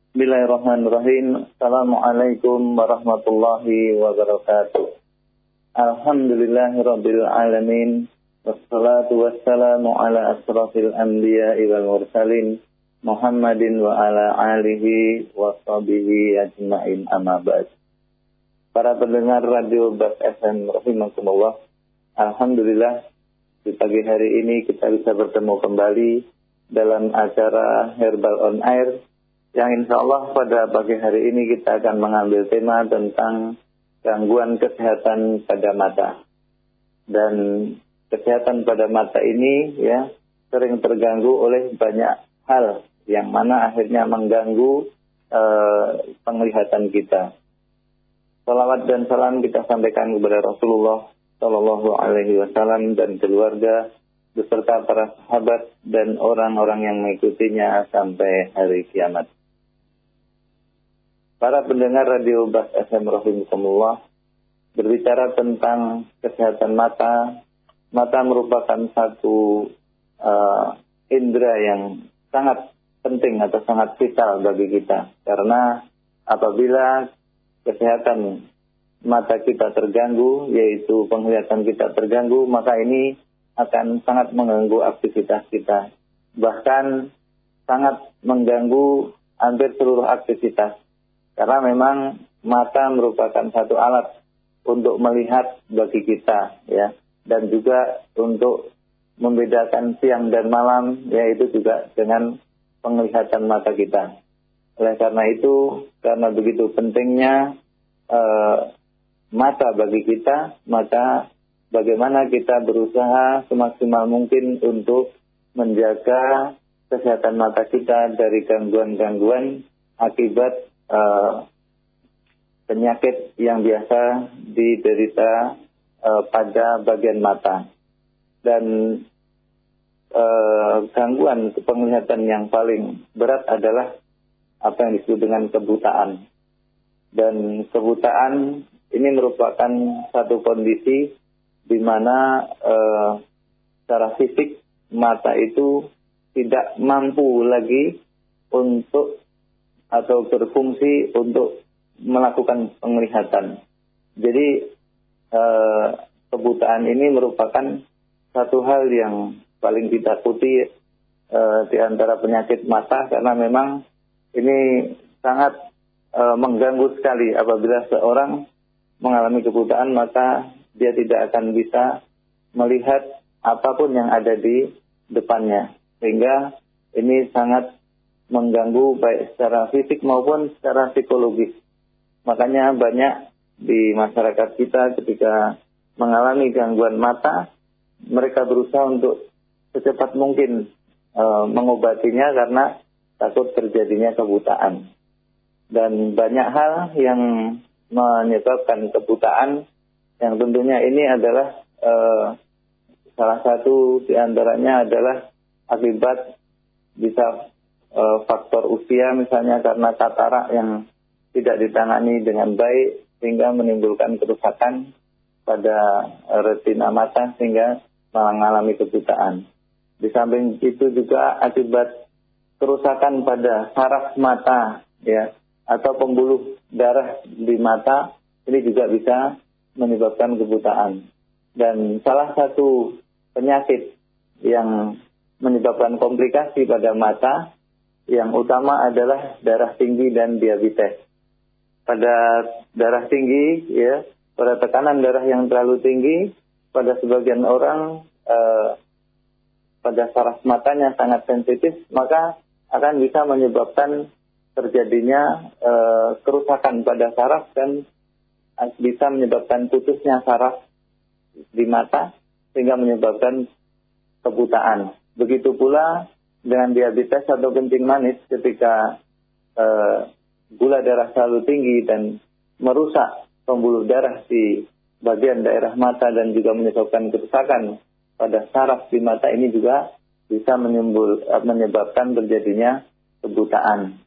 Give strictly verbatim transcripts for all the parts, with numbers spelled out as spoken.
Bismillahirrahmanirrahim. Assalamualaikum warahmatullahi wabarakatuh. Alhamdulillahirabbil alamin. Wassalatu wassalamu ala asrafil anbiya'i wal mursalin Muhammadin wa ala alihi wa sahbihi ajma'in, amma ba'd. Para pendengar Radio Bas F M rahimakumullah. Alhamdulillah di pagi hari ini kita bisa bertemu kembali dalam acara Herbal on Air, yang insya Allah pada pagi hari ini kita akan mengambil tema tentang gangguan kesehatan pada mata. Dan kesehatan pada mata ini ya sering terganggu oleh banyak hal yang mana akhirnya mengganggu uh, penglihatan kita. Salawat dan salam kita sampaikan kepada Rasulullah Shallallahu Alaihi Wasallam dan keluarga beserta para sahabat dan orang-orang yang mengikutinya sampai hari kiamat. Para pendengar Radio Bas F M rahimakumullah, berbicara tentang kesehatan mata, mata merupakan satu uh, indera yang sangat penting atau sangat vital bagi kita. Karena apabila kesehatan mata kita terganggu, yaitu penglihatan kita terganggu, maka ini akan sangat mengganggu aktivitas kita. Bahkan sangat mengganggu hampir seluruh aktivitas. Karena memang mata merupakan satu alat untuk melihat bagi kita, ya, dan juga untuk membedakan siang dan malam, yaitu juga dengan penglihatan mata kita. Oleh karena itu, karena begitu pentingnya uh, mata bagi kita, maka bagaimana kita berusaha semaksimal mungkin untuk menjaga kesehatan mata kita dari gangguan-gangguan akibat Uh, penyakit yang biasa diderita uh, pada bagian mata. Dan uh, gangguan penglihatan yang paling berat adalah apa yang disebut dengan kebutaan. Dan kebutaan ini merupakan satu kondisi di mana uh, secara fisik mata itu tidak mampu lagi untuk atau berfungsi untuk melakukan penglihatan. Jadi eh, kebutaan ini merupakan satu hal yang paling ditakuti eh, di antara penyakit mata, karena memang ini sangat eh, mengganggu sekali. Apabila seorang mengalami kebutaan, maka dia tidak akan bisa melihat apapun yang ada di depannya. Sehingga ini sangat mengganggu baik secara fisik maupun secara psikologis. Makanya banyak di masyarakat kita ketika mengalami gangguan mata, mereka berusaha untuk secepat mungkin e, mengobatinya karena takut terjadinya kebutaan. Dan banyak hal yang menyebabkan kebutaan, yang tentunya ini adalah e, salah satu di antaranya adalah akibat bisa faktor usia, misalnya karena katarak yang tidak ditangani dengan baik sehingga menimbulkan kerusakan pada retina mata sehingga mengalami kebutaan. Di samping itu juga akibat kerusakan pada saraf mata, ya, atau pembuluh darah di mata, ini juga bisa menyebabkan kebutaan. Dan salah satu penyakit yang menyebabkan komplikasi pada mata yang utama adalah darah tinggi dan diabetes. Pada darah tinggi, ya, pada tekanan darah yang terlalu tinggi, pada sebagian orang eh, pada saraf matanya sangat sensitif, maka akan bisa menyebabkan terjadinya eh, kerusakan pada saraf dan bisa menyebabkan putusnya saraf di mata sehingga menyebabkan kebutaan. Begitu pula dengan diabetes atau kencing manis, ketika eh, gula darah terlalu tinggi dan merusak pembuluh darah di bagian daerah mata dan juga menyebabkan kerusakan pada saraf di mata, ini juga bisa menimbul, menyebabkan terjadinya kebutaan.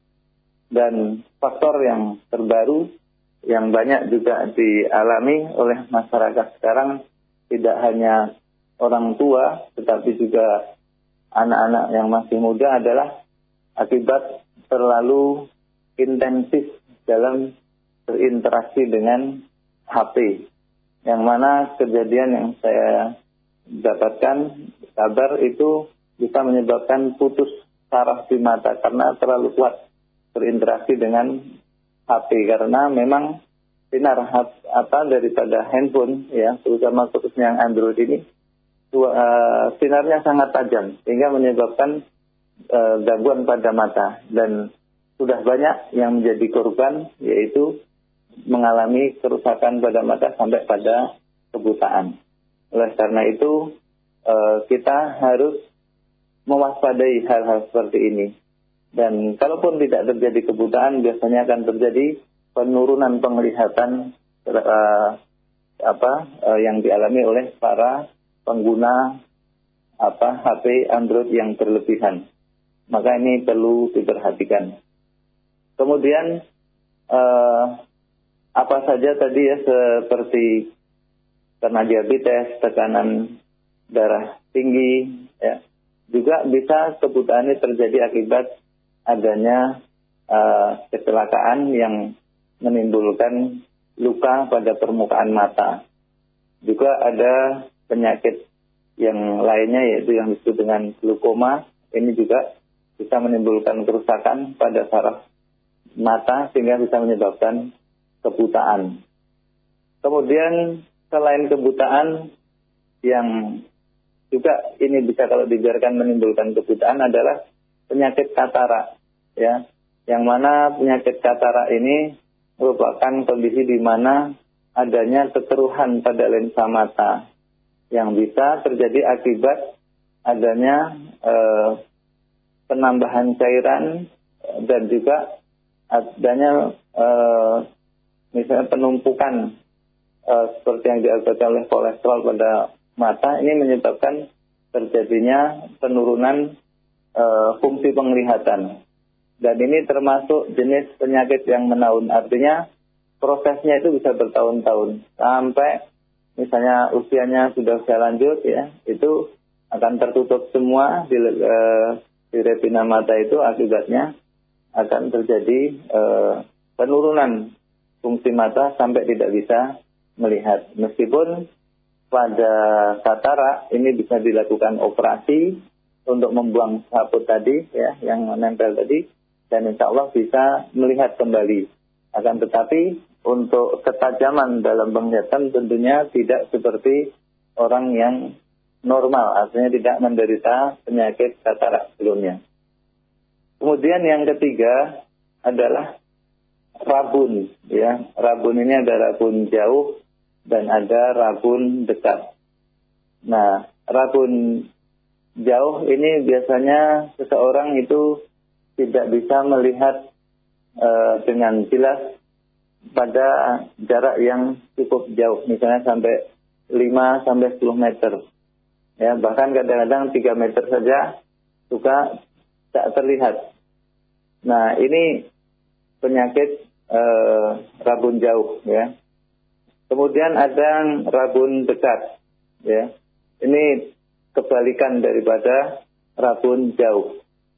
Dan faktor yang terbaru yang banyak juga dialami oleh masyarakat sekarang, tidak hanya orang tua tetapi juga anak-anak yang masih muda, adalah akibat terlalu intensif dalam berinteraksi dengan H P. Yang mana kejadian yang saya dapatkan kabar itu bisa menyebabkan putus saraf di mata karena terlalu kuat berinteraksi dengan H P, karena memang sinar apa daripada handphone ya, terutama khususnya yang Android ini uh, sinarnya sangat tajam sehingga menyebabkan uh, gangguan pada mata, dan sudah banyak yang menjadi korban yaitu mengalami kerusakan pada mata sampai pada kebutaan. Oleh karena itu uh, kita harus mewaspadai hal-hal seperti ini. Dan kalaupun tidak terjadi kebutaan, biasanya akan terjadi penurunan penglihatan uh, apa uh, yang dialami oleh para pengguna apa H P Android yang berlebihan. Maka ini perlu diperhatikan. Kemudian uh, apa saja tadi ya, seperti karena diabetes, tekanan darah tinggi, ya, juga bisa kebutaan ini terjadi akibat adanya uh, kecelakaan yang menimbulkan luka pada permukaan mata. Juga ada penyakit yang lainnya yaitu yang disebut dengan glaukoma. Ini juga bisa menimbulkan kerusakan pada saraf mata sehingga bisa menyebabkan kebutaan. Kemudian selain kebutaan yang juga ini bisa kalau dibiarkan menimbulkan kebutaan adalah penyakit katarak, ya, yang mana penyakit katarak ini merupakan kondisi di mana adanya kekeruhan pada lensa mata yang bisa terjadi akibat adanya eh, penambahan cairan dan juga adanya eh, misalnya penumpukan eh, seperti yang diakibatkan oleh kolesterol pada mata. Ini menyebabkan terjadinya penurunan Uh, fungsi penglihatan, dan ini termasuk jenis penyakit yang menaun, artinya prosesnya itu bisa bertahun-tahun sampai misalnya usianya sudah usia lanjut ya, itu akan tertutup semua di, uh, di retina mata, itu akibatnya akan terjadi uh, penurunan fungsi mata sampai tidak bisa melihat. Meskipun pada katarak ini bisa dilakukan operasi untuk membuang kabut tadi ya yang menempel tadi, dan insya Allah bisa melihat kembali. Akan tetapi untuk ketajaman dalam penglihatan tentunya tidak seperti orang yang normal, artinya tidak menderita penyakit katarak sebelumnya. Kemudian yang ketiga adalah rabun ya. Rabun ini ada rabun jauh dan ada rabun dekat. Nah, rabun jauh ini biasanya seseorang itu tidak bisa melihat uh, dengan jelas pada jarak yang cukup jauh, misalnya sampai lima sampai sepuluh meter. Ya, bahkan kadang-kadang tiga meter saja suka tak terlihat. Nah, ini penyakit uh, rabun jauh ya. Kemudian ada rabun dekat ya. Ini kebalikan daripada rabun jauh.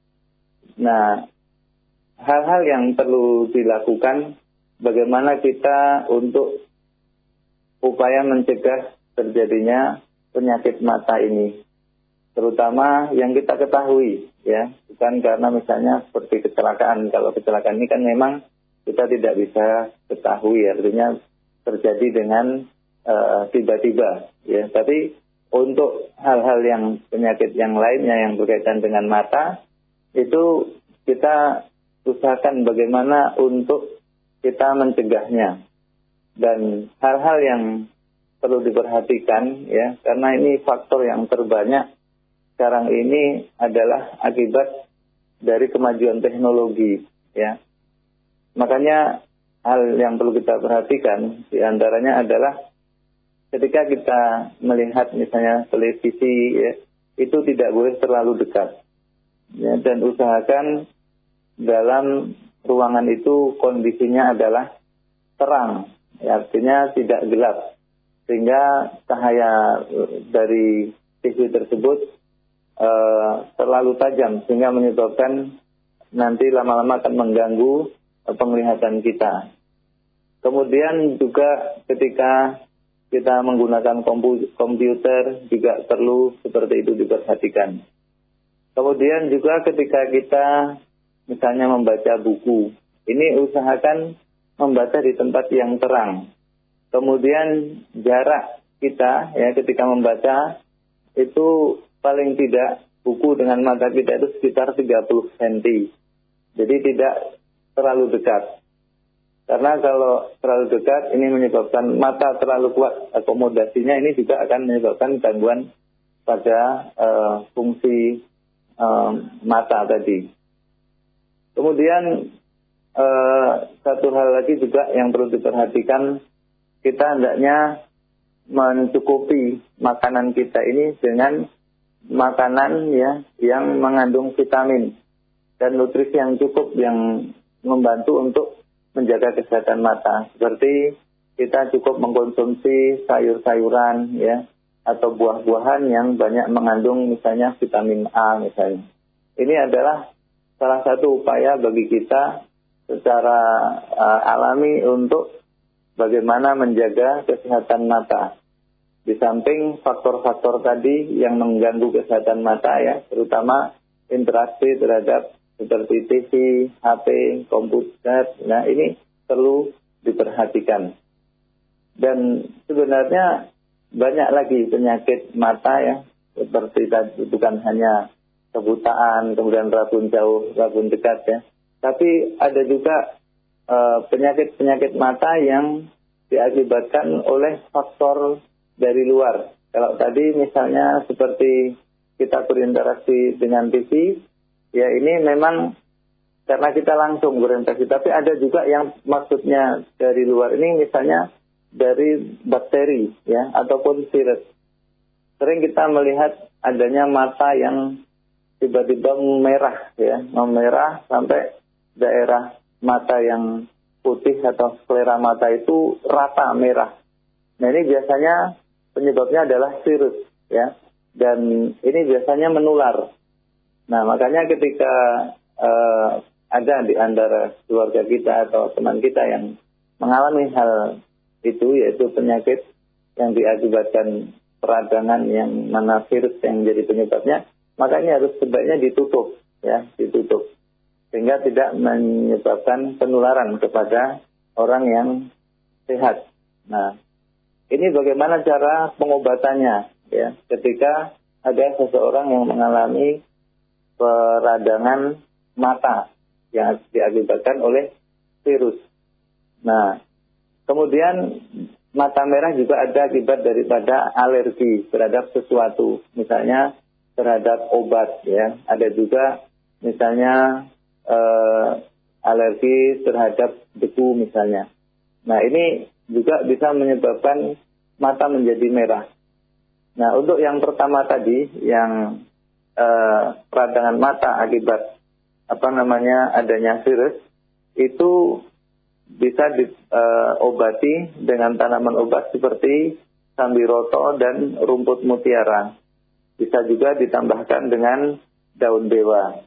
Nah, hal-hal yang perlu dilakukan bagaimana kita untuk upaya mencegah terjadinya penyakit mata ini, terutama yang kita ketahui ya, bukan karena misalnya seperti kecelakaan. Kalau kecelakaan ini kan memang kita tidak bisa ketahui, artinya terjadi dengan uh, tiba-tiba ya, tapi untuk hal-hal yang penyakit yang lainnya yang berkaitan dengan mata, itu kita usahakan bagaimana untuk kita mencegahnya. Dan hal-hal yang perlu diperhatikan ya, karena ini faktor yang terbanyak sekarang ini adalah akibat dari kemajuan teknologi ya. Makanya hal yang perlu kita perhatikan diantaranya adalah ketika kita melihat misalnya televisi ya, itu tidak boleh terlalu dekat ya, dan usahakan dalam ruangan itu kondisinya adalah terang ya, artinya tidak gelap sehingga cahaya dari T V tersebut uh, terlalu tajam sehingga menyebabkan nanti lama-lama akan mengganggu penglihatan kita. Kemudian juga ketika kita menggunakan komputer juga perlu seperti itu diperhatikan. Kemudian juga ketika kita misalnya membaca buku, ini usahakan membaca di tempat yang terang. Kemudian jarak kita ya ketika membaca itu paling tidak buku dengan mata kita itu sekitar tiga puluh sentimeter. Jadi tidak terlalu dekat. Karena kalau terlalu dekat ini menyebabkan mata terlalu kuat akomodasinya, ini juga akan menyebabkan gangguan pada uh, fungsi uh, mata tadi. Kemudian uh, satu hal lagi juga yang perlu diperhatikan, kita hendaknya mencukupi makanan kita ini dengan makanan ya yang mengandung vitamin dan nutrisi yang cukup yang membantu untuk menjaga kesehatan mata. Seperti kita cukup mengkonsumsi sayur-sayuran ya atau buah-buahan yang banyak mengandung misalnya vitamin A misalnya. Ini adalah salah satu upaya bagi kita secara uh, alami untuk bagaimana menjaga kesehatan mata. Di samping faktor-faktor tadi yang mengganggu kesehatan mata ya, terutama interaksi terhadap seperti T V, H P, komputer, nah ini perlu diperhatikan. Dan sebenarnya banyak lagi penyakit mata ya, seperti tadi bukan hanya kebutaan, kemudian rabun jauh, rabun dekat ya, tapi ada juga uh, penyakit-penyakit mata yang diakibatkan oleh faktor dari luar. Kalau tadi misalnya seperti kita berinteraksi dengan T V, ya ini memang karena kita langsung berinteraksi, tapi ada juga yang maksudnya dari luar ini misalnya dari bakteri ya ataupun virus. Sering kita melihat adanya mata yang tiba-tiba merah ya, memerah sampai daerah mata yang putih atau sklera mata itu rata merah. Nah ini biasanya penyebabnya adalah virus ya, dan ini biasanya menular. Nah, makanya ketika uh, ada di antara keluarga kita atau teman kita yang mengalami hal itu, yaitu penyakit yang diakibatkan peradangan yang mana virus yang menjadi penyebabnya, makanya harus sebaiknya ditutup, ya, ditutup. Sehingga tidak menyebabkan penularan kepada orang yang sehat. Nah, ini bagaimana cara pengobatannya, ya, ketika ada seseorang yang mengalami peradangan mata yang diakibatkan oleh virus. Nah, kemudian mata merah juga ada akibat daripada alergi terhadap sesuatu, misalnya terhadap obat ya. Ada juga misalnya eh, alergi terhadap debu misalnya. Nah, ini juga bisa menyebabkan mata menjadi merah. Nah, untuk yang pertama tadi yang Uh, peradangan mata akibat apa namanya adanya virus itu bisa diobati uh, dengan tanaman obat seperti sambiroto dan rumput mutiara. Bisa juga ditambahkan dengan daun dewa.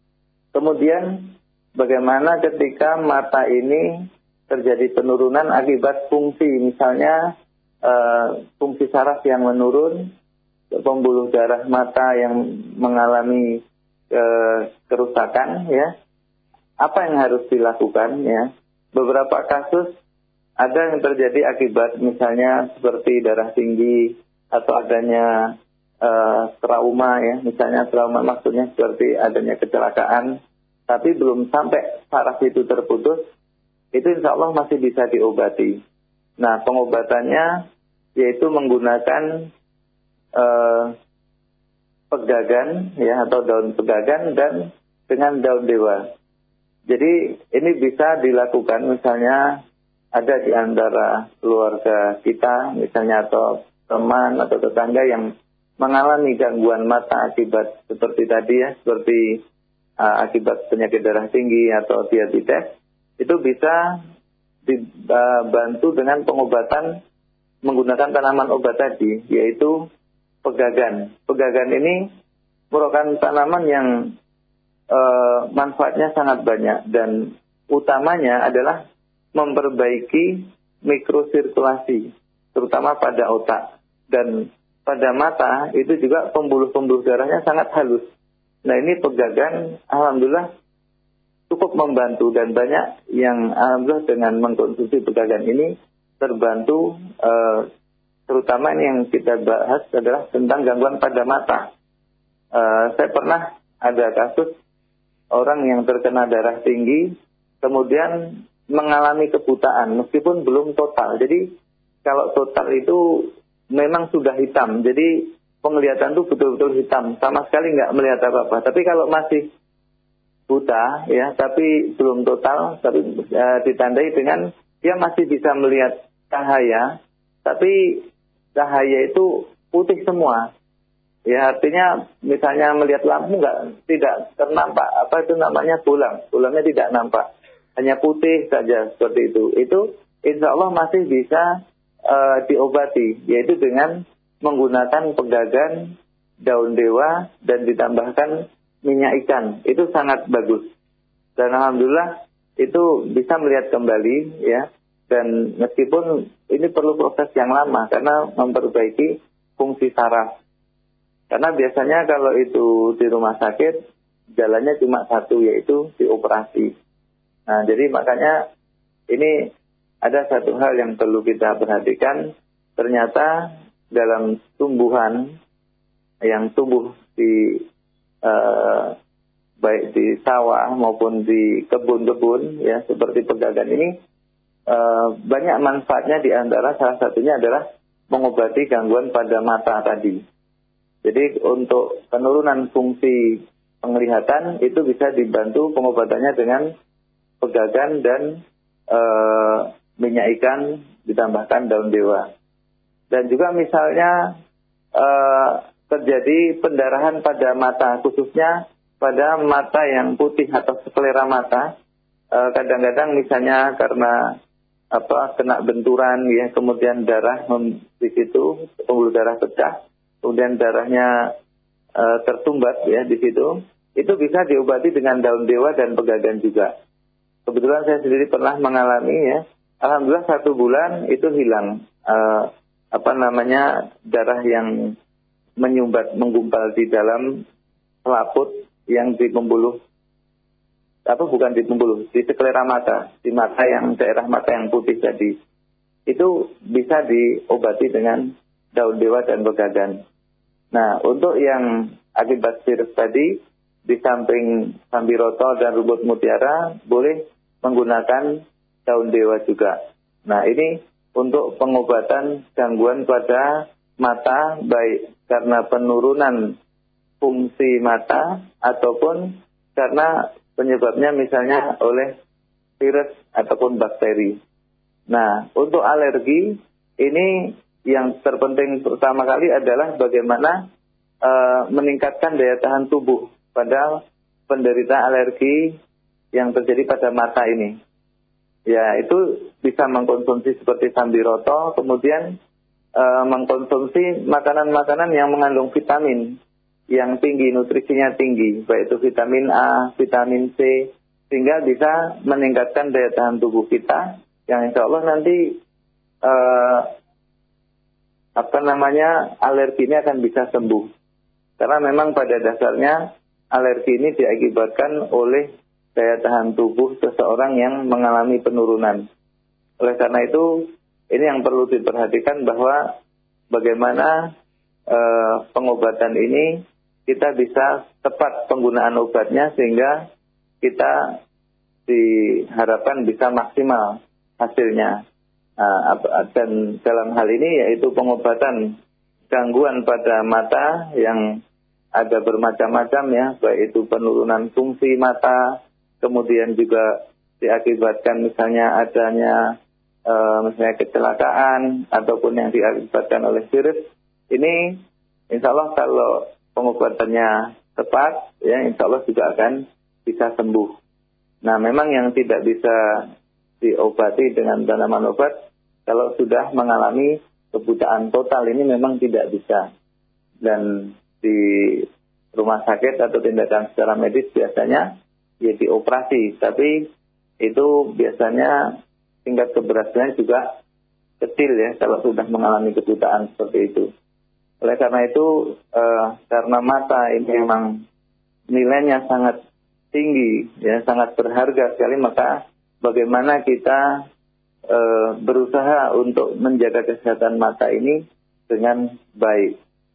Kemudian bagaimana ketika mata ini terjadi penurunan akibat fungsi, misalnya uh, fungsi saraf yang menurun, pembuluh darah mata yang mengalami e, kerusakan ya, apa yang harus dilakukan ya? Beberapa kasus ada yang terjadi akibat misalnya seperti darah tinggi atau adanya e, trauma ya, misalnya trauma maksudnya seperti adanya kecelakaan, tapi belum sampai saraf itu terputus, itu insya Allah masih bisa diobati. Nah, pengobatannya yaitu menggunakan Uh, pegagan ya atau daun pegagan dan dengan daun dewa. Jadi ini bisa dilakukan misalnya ada di antara keluarga kita misalnya atau teman atau tetangga yang mengalami gangguan mata akibat seperti tadi ya, seperti uh, akibat penyakit darah tinggi atau diabetes, itu bisa dibantu dengan pengobatan menggunakan tanaman obat tadi, yaitu pegagan. Pegagan ini merupakan tanaman yang e, manfaatnya sangat banyak dan utamanya adalah memperbaiki mikrosirkulasi, terutama pada otak. Dan pada mata itu juga pembuluh-pembuluh darahnya sangat halus. Nah ini pegagan alhamdulillah cukup membantu, dan banyak yang alhamdulillah dengan mengkonsumsi pegagan ini terbantu, eh, terutama ini yang kita bahas adalah tentang gangguan pada mata. Eh, saya pernah ada kasus orang yang terkena darah tinggi kemudian mengalami kebutaan meskipun belum total. Jadi kalau total itu memang sudah hitam, jadi penglihatan itu betul-betul hitam, sama sekali nggak melihat apa-apa. Tapi kalau masih buta, ya, tapi belum total, tapi e, ditandai dengan dia masih bisa melihat cahaya, tapi cahaya itu putih semua. Ya, artinya misalnya melihat lampu nggak, tidak ternampak apa itu namanya bolang, bolangnya tidak nampak, hanya putih saja seperti itu. Itu insya Allah masih bisa e, diobati, yaitu dengan menggunakan pegagan daun dewa dan ditambahkan minyak ikan. Itu sangat bagus. Dan alhamdulillah itu bisa melihat kembali, ya. Dan meskipun ini perlu proses yang lama karena memperbaiki fungsi saraf. Karena biasanya kalau itu di rumah sakit jalannya cuma satu, yaitu dioperasi. Nah, jadi makanya ini ada satu hal yang perlu kita perhatikan. Ternyata dalam tumbuhan yang tumbuh di Uh, baik di sawah maupun di kebun-kebun, ya, seperti pegagan ini uh, banyak manfaatnya, di antara salah satunya adalah mengobati gangguan pada mata tadi. Jadi untuk penurunan fungsi penglihatan itu bisa dibantu pengobatannya dengan pegagan dan uh, minyak ikan ditambahkan daun dewa. Dan juga misalnya uh, terjadi pendarahan pada mata, khususnya pada mata yang putih atau sklera mata. E, kadang-kadang misalnya karena apa kena benturan, ya, kemudian darah mem, di situ pembuluh darah pecah, kemudian darahnya e, tersumbat, ya, di situ. Itu bisa diobati dengan daun dewa dan pegagan juga. Kebetulan saya sendiri pernah mengalami, ya. Alhamdulillah satu bulan itu hilang e, apa namanya darah yang menyumbat, menggumpal di dalam selaput yang di pembuluh, apa bukan di pembuluh, di sklera mata, di mata yang daerah mata yang putih tadi. Itu bisa diobati dengan daun dewa dan pegagan. Nah, untuk yang akibat virus tadi, di samping sambiroto dan rumput mutiara, boleh menggunakan daun dewa juga. Nah, ini untuk pengobatan gangguan pada mata, baik karena penurunan fungsi mata ataupun karena penyebabnya misalnya oleh virus ataupun bakteri. Nah, untuk alergi ini yang terpenting pertama kali adalah bagaimana e, meningkatkan daya tahan tubuh pada penderita alergi yang terjadi pada mata ini. Ya, itu bisa mengkonsumsi seperti sambiroto, kemudian E, mengkonsumsi makanan-makanan yang mengandung vitamin yang tinggi, nutrisinya tinggi, baik itu vitamin A, vitamin C, sehingga bisa meningkatkan daya tahan tubuh kita, yang insya Allah nanti e, apa namanya alergi ini akan bisa sembuh. Karena memang pada dasarnya alergi ini diakibatkan oleh daya tahan tubuh seseorang yang mengalami penurunan. Oleh karena itu ini yang perlu diperhatikan, bahwa bagaimana e, pengobatan ini kita bisa tepat penggunaan obatnya sehingga kita diharapkan bisa maksimal hasilnya. Nah, dan dalam hal ini yaitu pengobatan gangguan pada mata yang ada bermacam-macam, ya, baik itu penurunan fungsi mata, kemudian juga diakibatkan misalnya adanya Uh, misalnya kecelakaan ataupun yang diakibatkan oleh virus. Ini insya Allah kalau pengobatannya tepat, ya, insya Allah juga akan bisa sembuh. Nah, memang yang tidak bisa diobati dengan tanaman obat, kalau sudah mengalami kebutaan total ini memang tidak bisa. Dan di rumah sakit atau tindakan secara medis biasanya ya dioperasi, tapi itu biasanya tingkat keberhasilan juga kecil ya kalau sudah mengalami kebutaan seperti itu. Oleh karena itu, eh, karena mata ini memang nilainya sangat tinggi, ya sangat berharga sekali, maka bagaimana kita eh, berusaha untuk menjaga kesehatan mata ini dengan baik.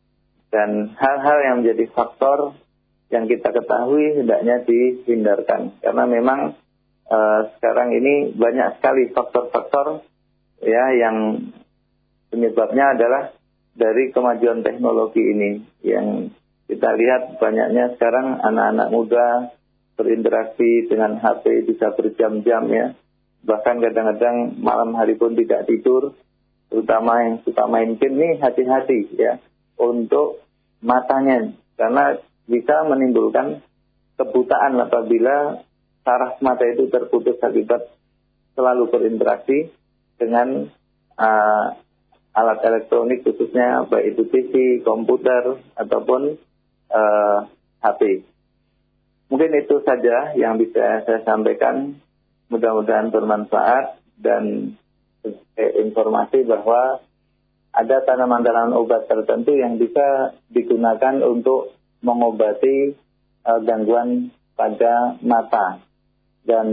Dan hal-hal yang menjadi faktor yang kita ketahui hendaknya dihindarkan. Karena memang eh, sekarang ini banyak sekali faktor-faktor ya yang penyebabnya adalah dari kemajuan teknologi ini. Yang kita lihat banyaknya sekarang anak-anak muda berinteraksi dengan H P bisa berjam-jam ya. Bahkan kadang-kadang malam hari pun tidak tidur. Terutama yang suka main game ini hati-hati ya untuk matanya. Karena bisa menimbulkan kebutaan apabila saraf mata itu terputus akibat selalu berinteraksi dengan uh, alat elektronik khususnya baik itu T V, komputer ataupun uh, H P. Mungkin itu saja yang bisa saya sampaikan. Mudah-mudahan bermanfaat dan eh, informasi bahwa ada tanaman-tanaman obat tertentu yang bisa digunakan untuk mengobati uh, gangguan pada mata. Dan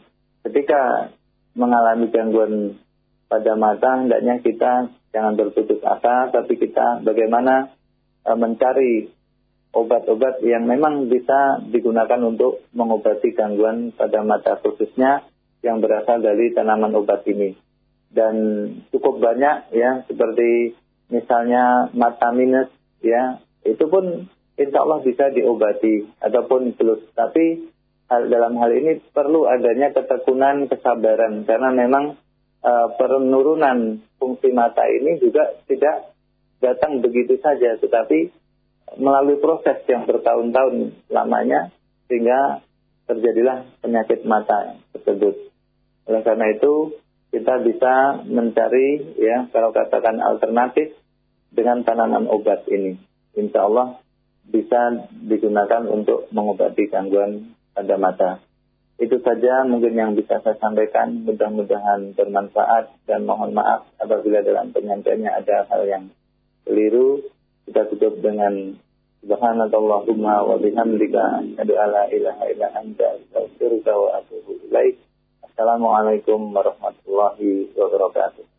ketika mengalami gangguan pada mata, hendaknya kita jangan berputus asa, tapi kita bagaimana uh, mencari obat-obat yang memang bisa digunakan untuk mengobati gangguan pada mata, khususnya yang berasal dari tanaman obat ini. Dan cukup banyak ya, seperti misalnya mata minus ya, itu pun insya Allah bisa diobati ataupun plus. Tapi hal, dalam hal ini perlu adanya ketekunan, kesabaran, karena memang uh, penurunan fungsi mata ini juga tidak datang begitu saja, tetapi melalui proses yang bertahun-tahun lamanya sehingga terjadilah penyakit mata tersebut. Oleh karena itu kita bisa mencari ya kalau katakan alternatif dengan tanaman obat ini. Insya Allah bisa digunakan untuk mengobati gangguan pada mata. Itu saja mungkin yang bisa saya sampaikan. Mudah-mudahan bermanfaat dan mohon maaf apabila dalam penyampaiannya ada hal yang keliru. Kita tutup dengan subhanakallahumma wa bihamdika asyhadu an la ilaha illa anta astaghfiruka wa atubu ilaik. Assalamualaikum warahmatullahi wabarakatuh.